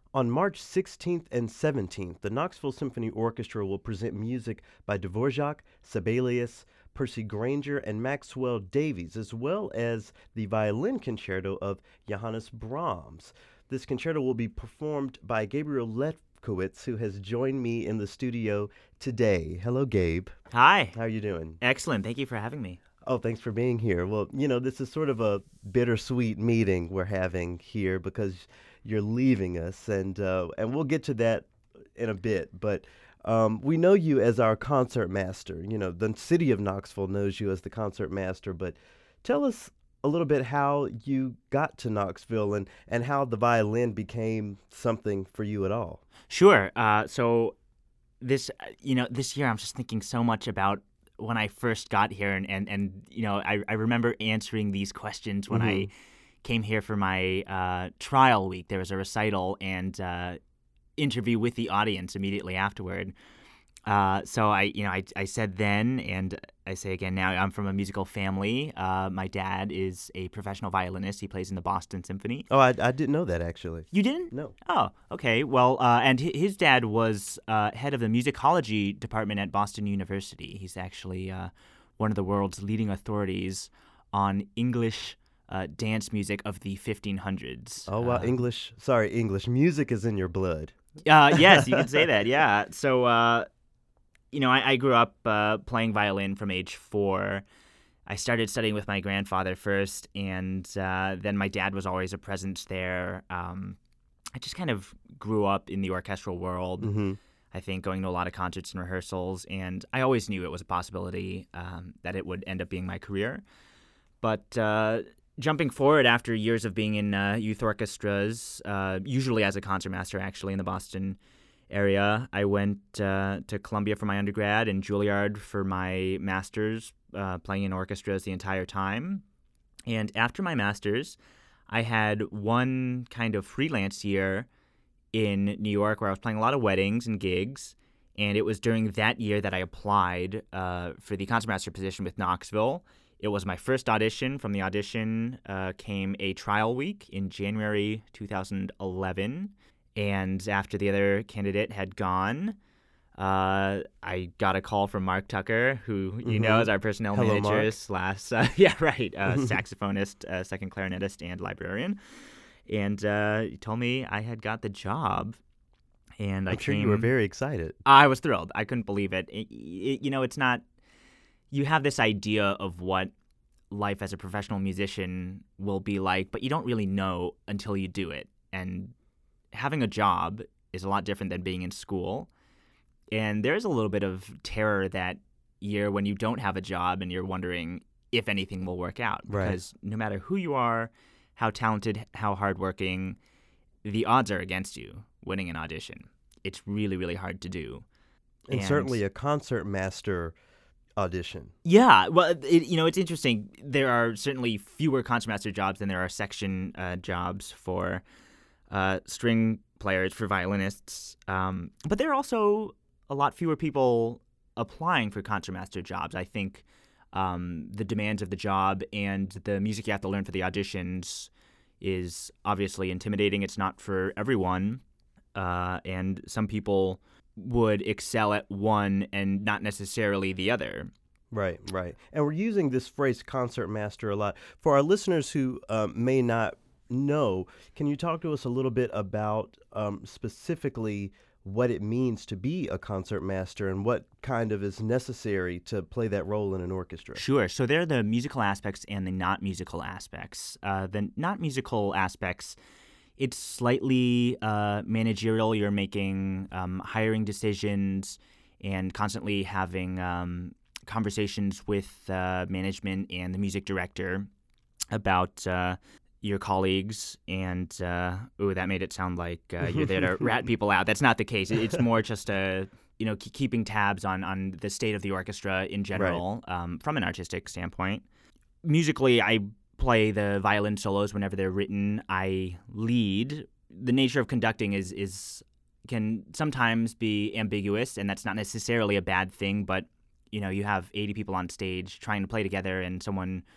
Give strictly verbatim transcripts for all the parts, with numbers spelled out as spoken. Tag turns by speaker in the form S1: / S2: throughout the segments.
S1: On March sixteenth and seventeenth, the Knoxville Symphony Orchestra will present music by Dvorak, Sibelius, Percy Grainger, and Maxwell Davies, as well as the violin concerto of Johannes Brahms. This concerto will be performed by Gabriel Lefkowitz, who has joined me in the studio today. Hello, Gabe.
S2: Hi.
S1: How are you doing?
S2: Excellent. Thank you for having me.
S1: Oh, thanks for being here. Well, you know, this is sort of a bittersweet meeting we're having here because you're leaving us, and uh, and we'll get to that in a bit. But um, we know you as our concert master. You know, the city of Knoxville knows you as the concert master. But tell us a little bit how you got to Knoxville and, and how the violin became something for you at all.
S2: Sure. Uh, so this, you know, this year I'm just thinking so much about when I first got here, and, and, and you know, I, I remember answering these questions when mm-hmm. I came here for my uh, trial week. There was a recital and uh, interview with the audience immediately afterward. Uh, so I, you know, I, I said then, and I say again now, I'm from a musical family. Uh, my dad is a professional violinist. He plays in the Boston Symphony.
S1: Oh, I, I didn't know that, actually.
S2: You didn't?
S1: No.
S2: Oh, okay. Well, uh, and his dad was uh, head of the musicology department at Boston University. He's actually uh, one of the world's leading authorities on English uh, dance music of the fifteen hundreds.
S1: Oh, wow. Uh, English. Sorry, English. Music is in your blood.
S2: Uh, yes, you could say that. Yeah. So, uh, you know, I, I grew up uh, playing violin from age four. I started studying with my grandfather first, and uh, then my dad was always a presence there. Um, I just kind of grew up in the orchestral world,
S1: mm-hmm.
S2: I think, going to a lot of concerts and rehearsals, and I always knew it was a possibility um, that it would end up being my career. But uh, jumping forward after years of being in uh, youth orchestras, uh, usually as a concertmaster actually in the Boston area, I went uh, to Columbia for my undergrad and Juilliard for my master's, uh, playing in orchestras the entire time. And after my master's, I had one kind of freelance year in New York where I was playing a lot of weddings and gigs. And it was during that year that I applied uh, for the concertmaster position with Knoxville. It was my first audition. From the audition uh, came a trial week in January two thousand eleven. And after the other candidate had gone, uh, I got a call from Mark Tucker, who you
S1: mm-hmm.
S2: know is our personnel
S1: Hello,
S2: manager
S1: Mark.
S2: slash, uh, yeah, right, uh, saxophonist, uh, second clarinetist, and librarian. And uh, he told me I had got the job. And
S1: I'm
S2: I
S1: sure
S2: came,
S1: you were very excited.
S2: I was thrilled. I couldn't believe it. It, it. You know, it's not, you have this idea of what life as a professional musician will be like, but you don't really know until you do it. And having a job is a lot different than being in school. And there's a little bit of terror that year when you don't have a job and you're wondering if anything will work out. Because
S1: right.
S2: no matter who you are, how talented, how hardworking, the odds are against you winning an audition. It's really, really hard to do.
S1: And, and certainly a concert master audition.
S2: Yeah. Well, it, you know, it's interesting. There are certainly fewer concertmaster jobs than there are section uh, jobs for Uh, string players, for violinists. Um, but there are also a lot fewer people applying for concertmaster jobs. I think um, the demands of the job and the music you have to learn for the auditions is obviously intimidating. It's not for everyone. Uh, and some people would excel at one and not necessarily the other.
S1: Right, right. And we're using this phrase concertmaster a lot. For our listeners who um, may not No. Can you talk to us a little bit about um, specifically what it means to be a concert master and what kind of is necessary to play that role in an orchestra?
S2: Sure. So there are the musical aspects and the not musical aspects. Uh, the not musical aspects, it's slightly uh, managerial. You're making um, hiring decisions and constantly having um, conversations with uh, management and the music director about uh, your colleagues, and uh, ooh, that made it sound like uh, you're there to rat people out. That's not the case. It's more just a you know k- keeping tabs on on the state of the orchestra in general, right. um, from an artistic standpoint. Musically, I play the violin solos whenever they're written. I lead. The nature of conducting is is can sometimes be ambiguous, and that's not necessarily a bad thing. But you know, you have eighty people on stage trying to play together, and someone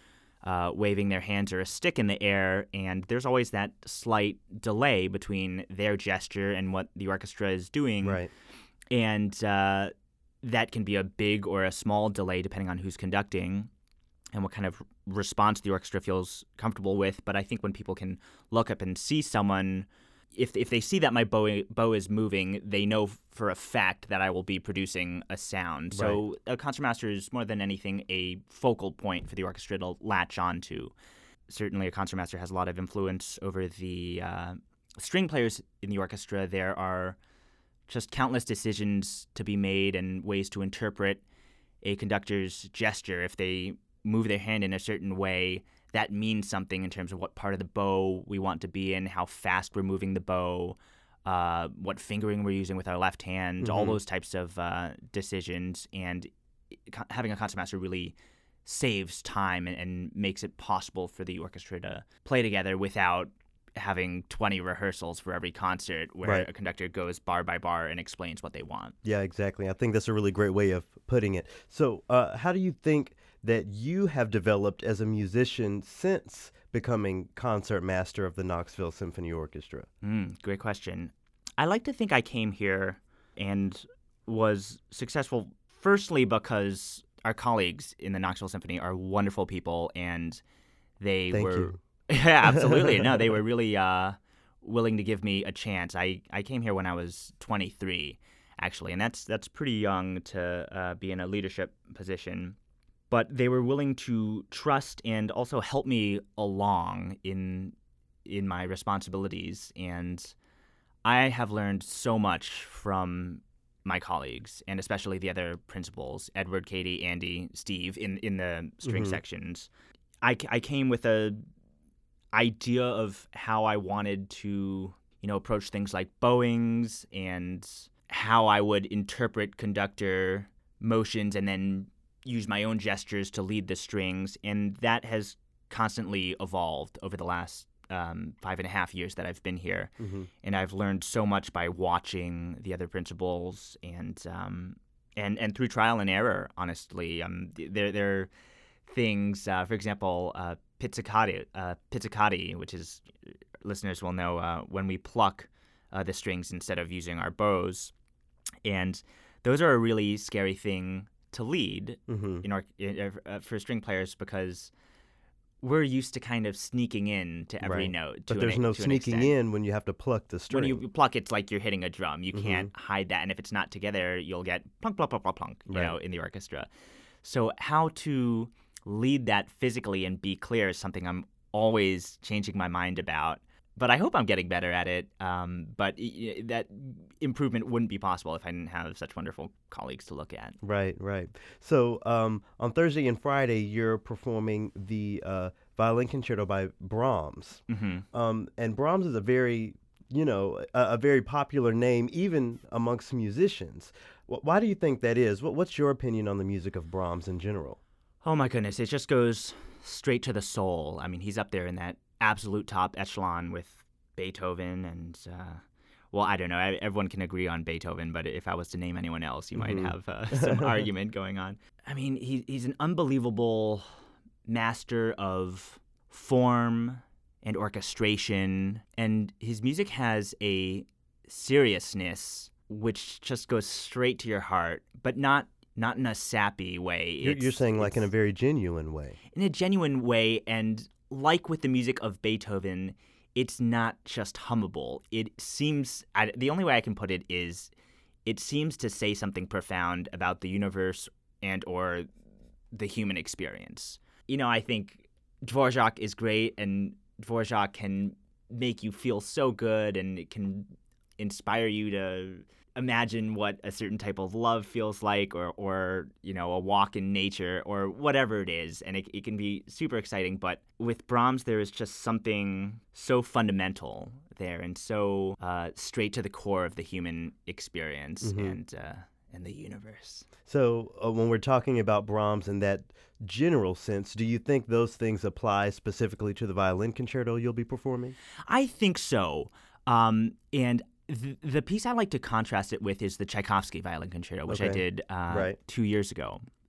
S2: uh, waving their hands or a stick in the air, and there's always that slight delay between their gesture and what the orchestra is doing.
S1: Right.
S2: And uh, that can be a big or a small delay depending on who's conducting and what kind of response the orchestra feels comfortable with. But I think when people can look up and see someone, if if they see that my bow, bow is moving, they know for a fact that I will be producing a sound. So
S1: Right.
S2: a concertmaster is more than anything a focal point for the orchestra to latch onto. Certainly a concertmaster has a lot of influence over the uh, string players in the orchestra. There are just countless decisions to be made and ways to interpret a conductor's gesture. If they move their hand in a certain way, that means something in terms of what part of the bow we want to be in, how fast we're moving the bow, uh, what fingering we're using with our left hand, all
S1: Mhm.
S2: those types of uh, decisions. And co- having a concertmaster really saves time and, and makes it possible for the orchestra to play together without having twenty rehearsals for every concert where
S1: Right.
S2: a conductor goes bar by bar and explains what they want.
S1: Yeah, exactly. I think that's a really great way of putting it. So, uh, how do you think that you have developed as a musician since becoming concert master of the Knoxville Symphony Orchestra?
S2: Mm, great question. I like to think I came here and was successful firstly because our colleagues in the Knoxville Symphony are wonderful people, and they
S1: Thank
S2: were
S1: you.
S2: yeah, absolutely. No, they were really uh, willing to give me a chance. I, I came here when I was twenty-three, actually, and that's that's pretty young to uh, be in a leadership position. But they were willing to trust and also help me along in in my responsibilities, and I have learned so much from my colleagues, and especially the other principals, Edward, Katie, Andy, Steve, in, in the string
S1: Mhm.
S2: sections. I, I came with a idea of how I wanted to, you know, approach things like bowings and how I would interpret conductor motions and then use my own gestures to lead the strings. And that has constantly evolved over the last um, five and a half years that I've been here.
S1: Mhm.
S2: And I've learned so much by watching the other principals and um, and and through trial and error. Honestly, um, there there are things. Uh, for example, uh, pizzicati, uh, pizzicati, which is listeners will know uh, when we pluck uh, the strings instead of using our bows, and those are a really scary thing to lead
S1: Mhm.
S2: in our in, uh, for string players because we're used to kind of sneaking in to every
S1: Right.
S2: note.
S1: But
S2: to
S1: there's
S2: an,
S1: no
S2: to an
S1: sneaking
S2: extent.
S1: in when you have to pluck the string.
S2: When you pluck, it's like you're hitting a drum. You
S1: Mhm.
S2: can't hide that, and if it's not together, you'll get plunk, plunk, plunk, plunk, plunk, you
S1: Right.
S2: know, in the orchestra. So how to lead that physically and be clear is something I'm always changing my mind about. But I hope I'm getting better at it. Um, but y- y- that improvement wouldn't be possible if I didn't have such wonderful colleagues to look at.
S1: Right, right. So um, on Thursday and Friday, you're performing the uh, violin concerto by Brahms.
S2: hmm
S1: Um, and Brahms is a very, you know, a, a very popular name even amongst musicians. Wh- Why do you think that is? What, what's your opinion on the music of Brahms in general?
S2: Oh my goodness, it just goes straight to the soul. I mean, he's up there in that absolute top echelon with Beethoven and, uh, well, I don't know. I, everyone can agree on Beethoven, but if I was to name anyone else, you might
S1: Mhm.
S2: have uh, some argument going on. I mean, he, he's an unbelievable master of form and orchestration, and his music has a seriousness which just goes straight to your heart, but not not in a sappy way.
S1: You're, you're
S2: It's-
S1: saying like in a
S2: it's-
S1: very genuine way.
S2: in a genuine way, and like with the music of Beethoven, it's not just hummable. It seems I, the only way I can put it is it seems to say something profound about the universe and or the human experience. You know, I think Dvorak is great, and Dvorak can make you feel so good, and it can inspire you to imagine what a certain type of love feels like, or, or you know, a walk in nature, or whatever it is. And it, it can be super exciting. But with Brahms, there is just something so fundamental there and so uh, straight to the core of the human experience
S1: Mhm.
S2: and uh, and the universe.
S1: So uh, when we're talking about Brahms in that general sense, do you think those things apply specifically to the violin concerto you'll be performing?
S2: I think so. Um, and th- the piece I like to contrast it with is the Tchaikovsky Violin Concerto, which I
S1: Okay.
S2: did uh,
S1: Right.
S2: two years ago.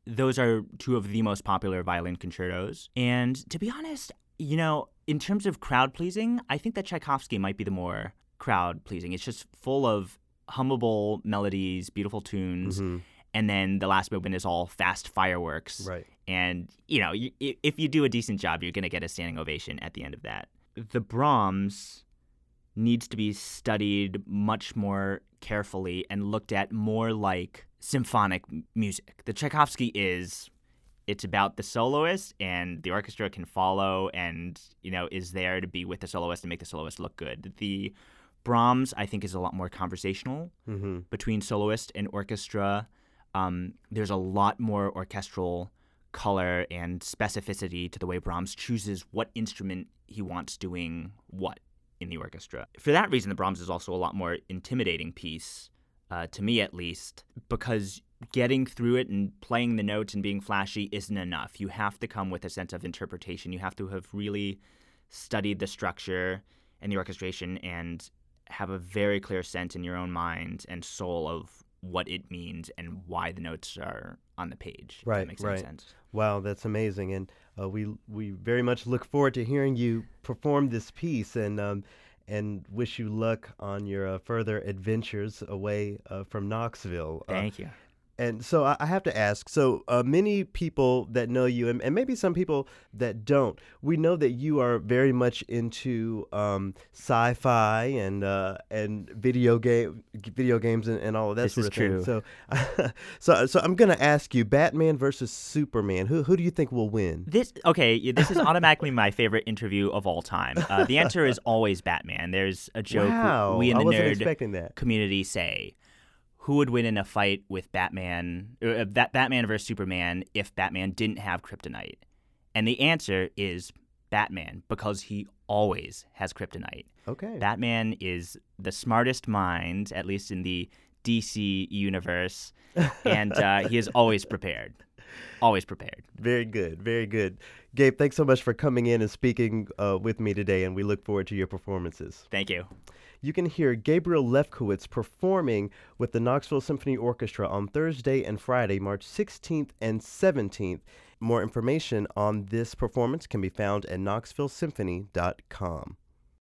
S2: those are two of the most popular violin concertos. And to be honest, you know, in terms of crowd pleasing, I think that Tchaikovsky might be the more crowd pleasing. It's just full of hummable melodies, beautiful tunes.
S1: Mm-hmm.
S2: And then the last movement is all fast fireworks.
S1: Right.
S2: And, you know, y- if you do a decent job, you're going to get a standing ovation at the end of that. The Brahms needs to be studied much more carefully and looked at more like symphonic m- music. The Tchaikovsky is, it's about the soloist, and the orchestra can follow and, you know, is there to be with the soloist and make the soloist look good. The Brahms, I think, is a lot more conversational
S1: Mm-hmm.
S2: between soloist and orchestra. Um, there's a lot more orchestral color and specificity to the way Brahms chooses what instrument he wants doing what in the orchestra. For that reason, the Brahms is also a lot more intimidating piece, uh, to me at least, because getting through it and playing the notes and being flashy isn't enough. You have to come with a sense of interpretation. You have to have really studied the structure and the orchestration and have a very clear sense in your own mind and soul of what it means and why the notes are on the page. If
S1: Right,
S2: that makes any
S1: right.
S2: sense.
S1: Wow, that's amazing, and uh, we we very much look forward to hearing you perform this piece, and um, and wish you luck on your uh, further adventures away uh, from Knoxville. Uh,
S2: Thank you.
S1: And so I I have to ask, so uh, many people that know you, and, and maybe some people that don't, we know that you are very much into um, sci-fi and uh, and video game video games and, and all of that
S2: This
S1: sort
S2: is
S1: of
S2: true.
S1: thing. So, so so I'm gonna ask you, Batman versus Superman. Who who do you think will win?
S2: This okay. y- This is automatically my favorite interview of all time. Uh, the answer is always Batman. There's a joke w-
S1: Wow,
S2: we in
S1: I
S2: the
S1: wasn't
S2: nerd
S1: expecting that.
S2: community say: who would win in a fight with Batman? Uh, that Batman versus Superman if Batman didn't have kryptonite? And the answer is Batman, because he always has kryptonite.
S1: Okay.
S2: Batman is the smartest mind, at least in the D C universe, and uh, he is always prepared. Always prepared.
S1: Very good, very good. Gabe, thanks so much for coming in and speaking uh, with me today, and we look forward to your performances.
S2: Thank you.
S1: You can hear Gabriel Lefkowitz performing with the Knoxville Symphony Orchestra on Thursday and Friday, March sixteenth and seventeenth. More information on this performance can be found at knoxville symphony dot com.